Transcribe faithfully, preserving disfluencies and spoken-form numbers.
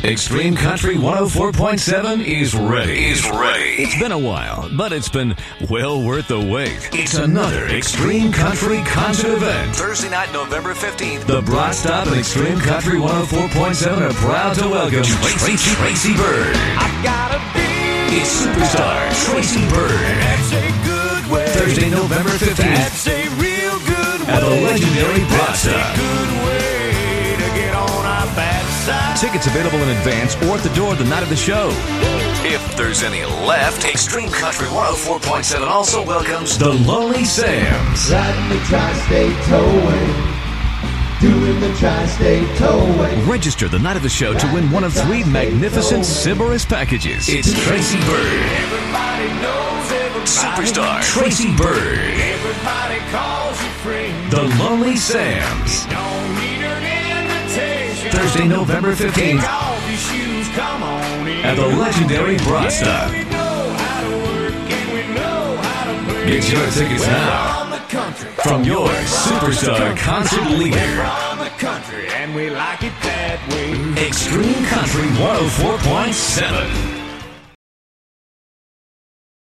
Extreme Country one oh four point seven is ready. Is ready. It's been a while, but it's been well worth the wait. It's another Extreme Country concert event. Thursday night, November fifteenth. The Broad Stop and Extreme Country one oh four point seven are proud to welcome Tracy, Tracy Byrd. I gotta be. It's superstar Tracy Byrd. That's a good way. Thursday, November fifteenth. That's a real good way. At the legendary Broad Stop. That's a good way to get on our bad side. Tickets available in advance or at the door the night of the show. If there's any left, Extreme Country one oh four point seven also welcomes The Lonely Sams. Riding the tri-state tollway. Doing the tri-state tollway. Register the night of the show to win one of three magnificent Sybaris packages. It's Tracy Byrd. Everybody knows everybody. Superstar Tracy Byrd. Everybody calls you friend. The Lonely Sams. Don't need an invitation. Thursday, November fifteenth. Take off your shoes, come on in. At the legendary Broad Stop. We know how to work and we know how to play. Get your tickets We're now from the country. from your superstar concert We're leader. from the country and we like it that way. Extreme Country one oh four point seven.